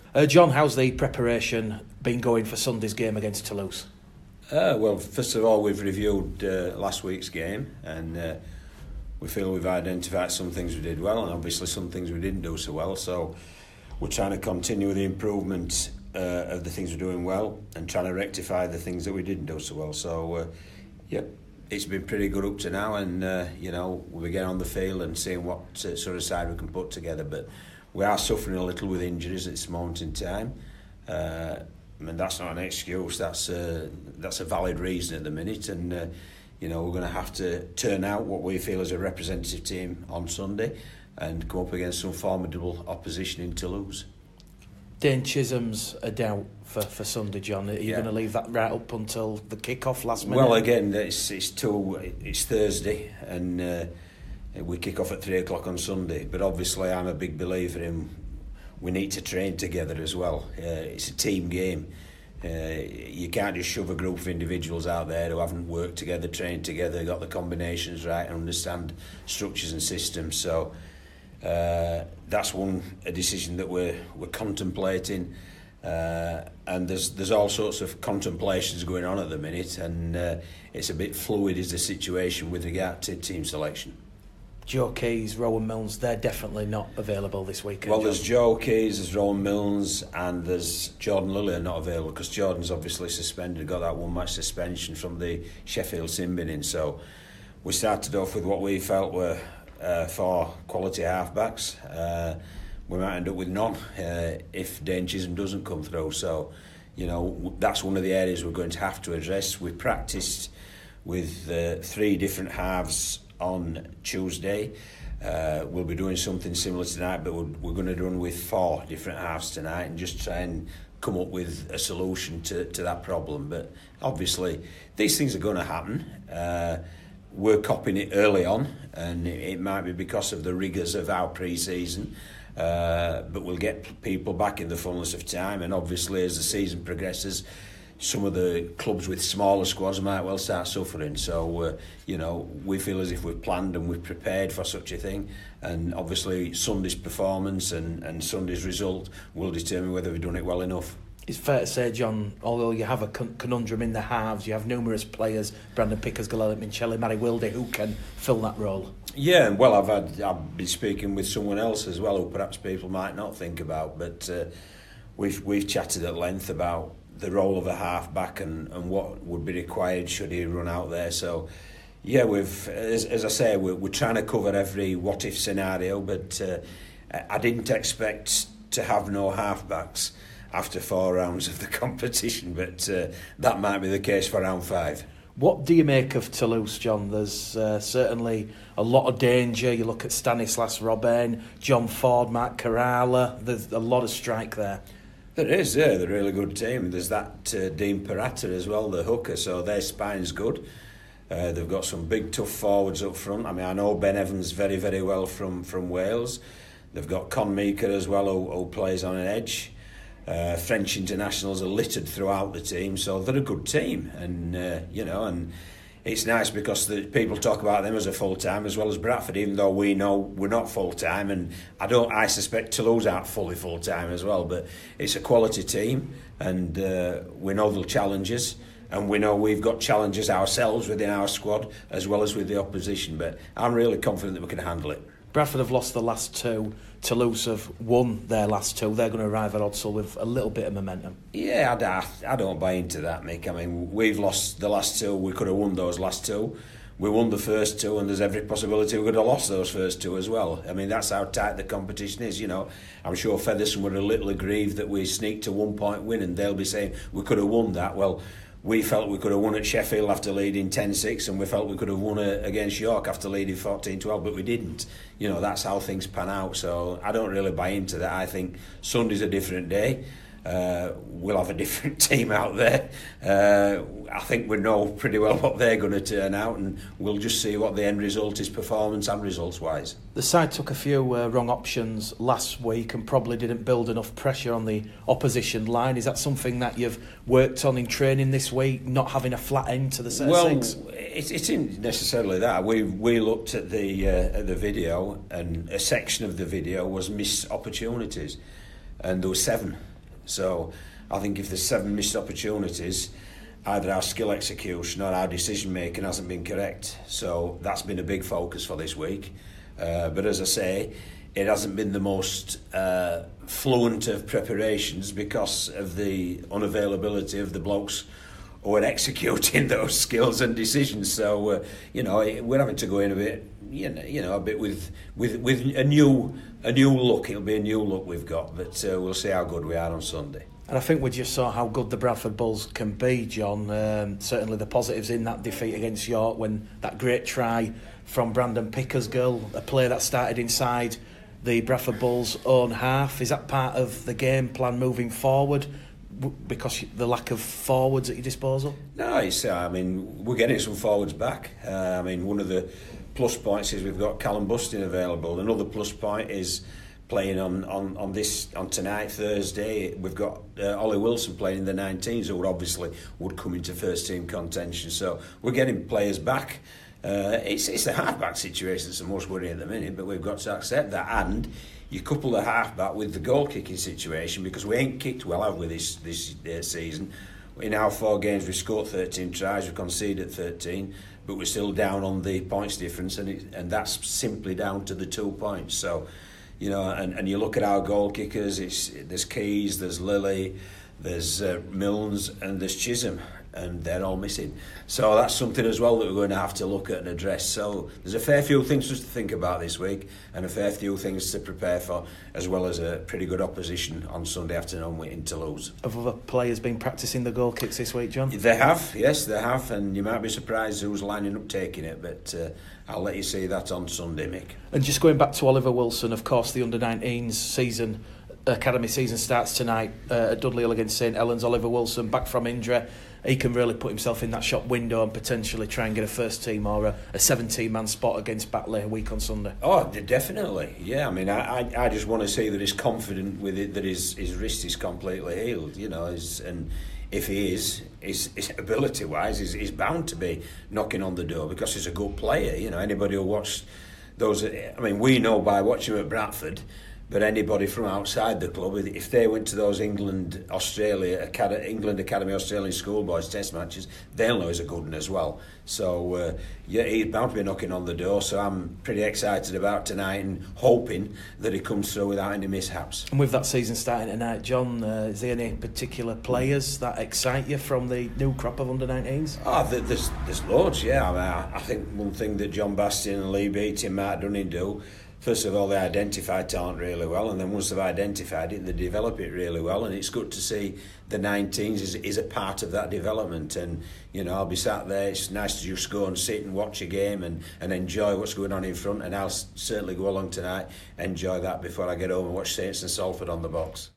John, how's the preparation been going for Sunday's game against Toulouse? Well, first of all, we've reviewed last week's game, and we feel we've identified some things we did well and obviously some things we didn't do so well. So we're trying to continue the improvement of the things we're doing well and trying to rectify the things that we didn't do so well. So, it's been pretty good up to now, and we'll get on the field and seeing what sort of side we can put together. But we are suffering a little with injuries at this moment in time. That's not an excuse. That's a valid reason at the minute, and we're going to have to turn out what we feel is a representative team on Sunday and come up against some formidable opposition in Toulouse. Dane Chisholm's a doubt for Sunday, John. Are you going to leave that right up until the kick-off last minute? Well, again, it's Thursday, and we kick off at 3 o'clock on Sunday. But obviously, I'm a big believer in we need to train together as well. It's a team game. You can't just shove a group of individuals out there who haven't worked together, trained together, got the combinations right, and understand structures and systems. So that's a decision that we're contemplating, and there's all sorts of contemplations going on at the minute, and it's a bit fluid is the situation with regard to team selection. Joe Keys, Rowan Milnes, they're definitely not available this weekend. Well, there's Joe Keys, there's Rowan Milnes, and there's Jordan Lilly are not available because Jordan's obviously suspended, got that 1 match suspension from the Sheffield sin binning. So we started off with what we felt were 4 quality halfbacks. We might end up with none if Dane Chisholm doesn't come through. So, that's one of the areas we're going to have to address. We practiced with 3 different halves on Tuesday. We'll be doing something similar tonight, but we're going to run with 4 different halves tonight and just try and come up with a solution to that problem. But obviously, these things are going to happen. We're copying it early on, and it might be because of the rigours of our pre-season, but we'll get people back in the fullness of time, and obviously as the season progresses, some of the clubs with smaller squads might well start suffering. So, we feel as if we've planned and we've prepared for such a thing, and obviously Sunday's performance and Sunday's result will determine whether we've done it well enough. It's fair to say, John, although you have a conundrum in the halves, you have numerous players, Brandon Pickers, Galelec Mincelli, Mari Wilde, who can fill that role. Yeah, well, I've been speaking with someone else as well who perhaps people might not think about, but we've chatted at length about the role of a half-back and what would be required should he run out there. So, yeah, as I say, we're trying to cover every what-if scenario, but I didn't expect to have no half-backs after 4 rounds of the competition, but that might be the case for round 5. What do you make of Toulouse, John? There's certainly a lot of danger. You look at Stanislas Robben, John Ford, Mark Kerala. There's a lot of strike there. There is, yeah. They're a really good team. There's that Dean Perata as well, the hooker, so their spine's good. They've got some big, tough forwards up front. I mean, I know Ben Evans very, very well from Wales. They've got Con Meeker as well, who plays on an edge. French internationals are littered throughout the team, so they're a good team, and and it's nice because the people talk about them as a full time as well as Bradford, even though we know we're not full time, and I suspect Toulouse aren't fully full time as well. But it's a quality team, and we know the challenges, and we know we've got challenges ourselves within our squad as well as with the opposition. But I'm really confident that we can handle it. Bradford have lost the last 2. Toulouse have won their last 2. They're going to arrive at Odsal with a little bit of momentum. Yeah, I don't buy into that, Mick. I mean, we've lost the last 2. We could have won those last 2. We won the first 2, and there's every possibility we could have lost those first 2 as well. I mean, that's how tight the competition is. I'm sure Featherstone were a little aggrieved that we sneaked a 1-point win, and they'll be saying we could have won that. Well, we felt we could have won at Sheffield after leading 10-6, and we felt we could have won against York after leading 14-12, but we didn't. That's how things pan out. So I don't really buy into that. I think Sunday's a different day. We'll have a different team out there. I think we know pretty well what they're going to turn out, and we'll just see what the end result is, performance and results-wise. The side took a few wrong options last week and probably didn't build enough pressure on the opposition line. Is that something that you've worked on in training this week, not having a flat end to the set of 6? It isn't necessarily that. We looked at the video, and a section of the video was missed opportunities, and there were 7. So I think if there's 7 missed opportunities, either our skill execution or our decision making hasn't been correct. So that's been a big focus for this week. But as I say, it hasn't been the most fluent of preparations because of the unavailability of the blokes who are executing those skills and decisions. So we're having to go in a bit, a bit with a new look. It'll be a new look we've got, but we'll see how good we are on Sunday. And I think we just saw how good the Bradford Bulls can be, John. Certainly the positives in that defeat against York, when that great try from Brandon Pickersgill, a player that started inside the Bradford Bulls' own half. Is that part of the game plan moving forward, because the lack of forwards at your disposal? No, we're getting some forwards back. One of the plus points is we've got Callum Bustin available. Another plus point is playing on tonight, Thursday. We've got Ollie Wilson playing in the 19s, who obviously would come into first team contention. So we're getting players back. It's the half-back situation that's the most worrying at the minute, but we've got to accept that. And you couple the half-back with the goal-kicking situation, because we ain't kicked well, have we, this season? In our 4 games, we scored 13 tries, we conceded 13, but we're still down on the points difference, and that's simply down to the 2 points. So, and you look at our goal kickers, there's Keys, there's Lilly, there's Milnes, and there's Chisholm, and they're all missing. So that's something as well that we're going to have to look at and address. So there's a fair few things just to think about this week, and a fair few things to prepare for, as well as a pretty good opposition on Sunday afternoon in Toulouse. Have other players been practising the goal kicks this week, John? They have, yes, they have, and you might be surprised who's lining up taking it, but I'll let you see that on Sunday, Mick. And just going back to Oliver Wilson, of course, the under-19s academy season starts tonight at Dudley Hill against St Helens. Oliver Wilson back from injury. He can really put himself in that shop window and potentially try and get a first team or a 17-man spot against Batley a week on Sunday. Oh, definitely. Yeah, I just want to see that he's confident with it, that his wrist is completely healed, and if he is, his ability-wise, he's bound to be knocking on the door, because he's a good player. Anybody who watched those, we know by watching him at Bradford, but anybody from outside the club, if they went to those England Academy Australian schoolboys test matches, they'll know he's a good one as well. So he's bound to be knocking on the door. So I'm pretty excited about tonight and hoping that he comes through without any mishaps. And with that season starting tonight, John, is there any particular players that excite you from the new crop of under-19s? There's loads. Yeah, I think one thing that John Bastian and Lee Beattie and Mark Dunning do. First of all, they identify talent really well, and then once they've identified it, they develop it really well, and it's good to see the 19s is a part of that development. And I'll be sat there, it's nice to just go and sit and watch a game and enjoy what's going on in front, and I'll certainly go along tonight, enjoy that before I get home and watch Saints and Salford on the box.